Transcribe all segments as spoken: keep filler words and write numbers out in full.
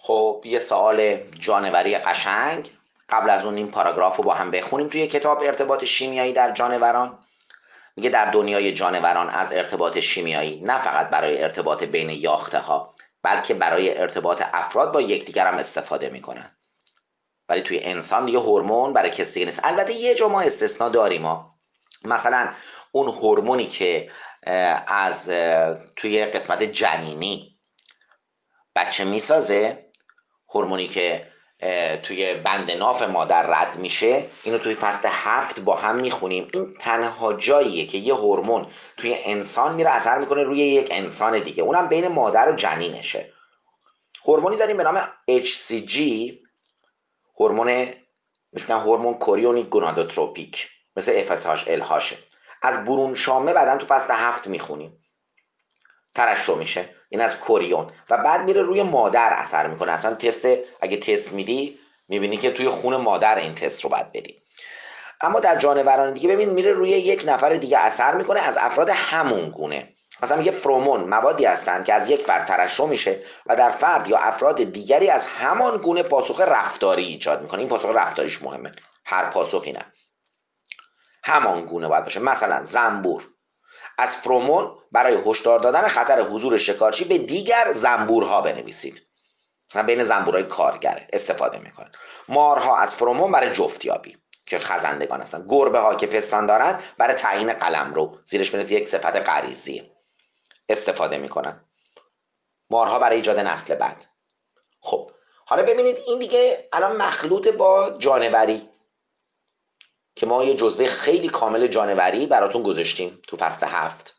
خب یه سوال جانوری قشنگ قبل از اون این پاراگراف رو با هم بخونیم توی کتاب ارتباط شیمیایی در جانوران. میگه در دنیای جانوران از ارتباط شیمیایی نه فقط برای ارتباط بین یاخته ها بلکه برای ارتباط افراد با یکدیگر هم استفاده میکنن. ولی توی انسان دیگه هورمون برای کسی دیگه نیست. البته یه جا ما استثنا داریم ما. مثلا اون هورمونی که از توی قسمت جنینی بچه میسازه، هورمونی که توی بند ناف مادر رد میشه، اینو توی فصل هفت با هم میخونیم. این تنها جاییه که یه هورمون توی انسان میره اثر میکنه روی یک انسان دیگه، اونم بین مادر و جنینشه. هورمونی داریم به نام اچ سی جی، هورمون بهش میگن هورمون کوریونیک گونادوتروپیک، مثل اف اس اچ ال هاشه. از برون شامه بعدن تو فصل هفت میخونیم ترشح میشه، این از کوریون، و بعد میره روی مادر اثر میکنه. اصلا تست اگه تست میدی میبینی که توی خون مادر این تست رو باید بدی. اما در جانوران دیگه ببین میره روی یک نفر دیگه اثر میکنه از افراد همون گونه. مثلا میگه فرومون موادی هستند که از یک فرد ترشح میشه و در فرد یا افراد دیگری از همان گونه پاسخ رفتاری ایجاد میکنه. این پاسخ رفتاریش مهمه، هر پاسخی نه، همان گونه باید باشه. مثلا زنبور از فرومون برای هشدار دادن خطر حضور شکارچی به دیگر زنبورها بنویسید، مثلا بین زنبورهای کارگر استفاده میکنن. مارها از فرومون برای جفتیابی که خزندگان هستن. گربه ها که پستان دارن برای تعیین قلمرو، زیرش بنویسید یک صفت غریزی، استفاده میکنن. مارها برای ایجاد نسل بعد. خب حالا ببینید این دیگه الان مخلوط با جانوری که ما یه جزوه خیلی کامل جانوری براتون گذاشتیم تو فصل هفت.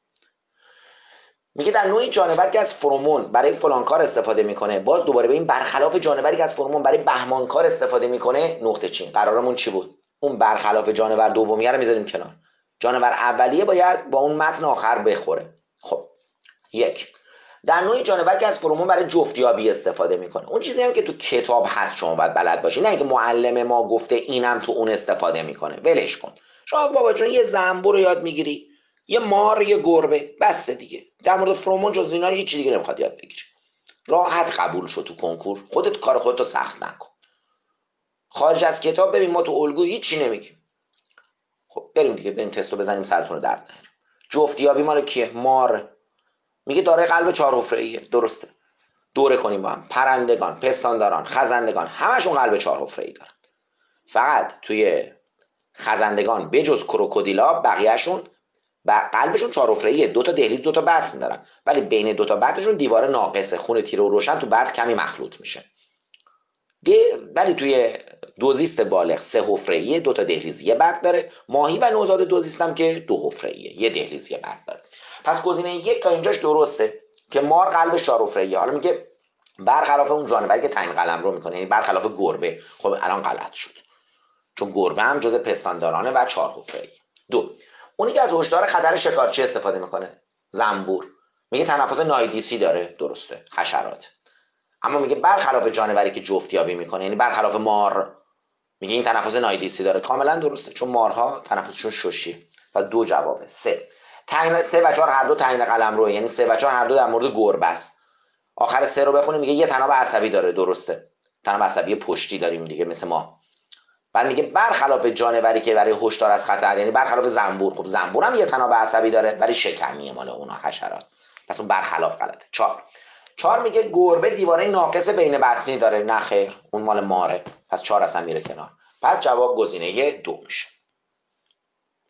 میگه در نوعی جانور که از فرومون برای فلان کار استفاده میکنه، باز دوباره به این برخلاف جانوری که از فرومون برای بهمان کار استفاده میکنه نقطه چین. قرارمون چی بود؟ اون برخلاف جانور دومیه رو میذاریم کنار. جانور اولیه باید با اون متن آخر بخوره. خب یک، در نوعی جانور که از فرومون برای جفتیابی استفاده میکنه. اون چیزی هم که تو کتاب هست شما باید بلد باشی، نه اینکه معلم ما گفته اینم تو اون استفاده میکنه ولش کن. شما بابا جون یه زنبور رو یاد میگیری، یه مار، یه گربه، بس دیگه. در مورد فرومون جز اینا هیچ چیزی دیگه نمیخواد یاد بگیری. راحت قبول شو تو کنکور. خودت کار خودتو سخت نکن. خارج از کتاب ببین ما تو الگو هیچی نمیگیم. خب بریم دیگه، بریم تستو بزنیم سرتون رو درد نیاریم. جفتیابی مال کیه؟ مار. میگه داره قلب چهار حفره‌ایه. درسته. دوره کنیم با هم. پرندگان، پستانداران، خزندگان همشون قلب چهار حفره‌ای دارن. فقط توی خزندگان بجز کروکودیلا بقیه‌شون و قلبشون چهار حفره‌ایه، دو تا دهلیز دو تا بطن دارن، ولی بین دو تا بطنشون دیواره ناقصه، خون تیره و روشن تو بطن کمی مخلوط میشه. ولی توی دوزیست بالغ سه حفره‌ایه، دو تا دهلیز یه بطن داره. ماهی و نوزاد دوزیست هم که دو حفره‌ایه، یه دهلیز یه بطن داره. پس گزینه یک تا اینجاش درسته که مار قلبش چهار حفره‌ایه. حالا میگه برخلاف اون جانوری که تعیین قلمرو میکنه، یعنی برخلاف گربه. خب الان غلط شد، چون گربه هم جزء پستاندارانه و چهار حفره‌ای. دو، اونی که از هشدار خطر شکارچی استفاده میکنه، زنبور. میگه تنفس نایدیسی داره. درسته، حشرات. اما میگه برخلاف جانوری که جفتیابی میکنه، یعنی برخلاف مار، میگه این تنفس نایدیسی داره. کاملا درسته، چون مارها تنفسشون ششی. و دو جوابه. سه، تعیین سه و چهار هر دو تعیین قلمروه، یعنی سه و چهار هر دو در مورد گربه است. آخر سه رو بخونیم میگه یه تناب عصبی داره. درسته، تناب عصبی پشتی داریم دیگه مثل ما. بعد میگه برخلاف جانوری که برای هشدار از خطر، یعنی برخلاف زنبور. خب زنبور هم یه تناب عصبی داره ولی شکمیه مال اونا حشرات. پس اون برخلاف غلطه. چهار چهار میگه گربه دیواره ناقص بین بطنی داره. نه خیر، اون مال ماره. پس چهار اصلا میره کنار. پس جواب گزینه دو میشه.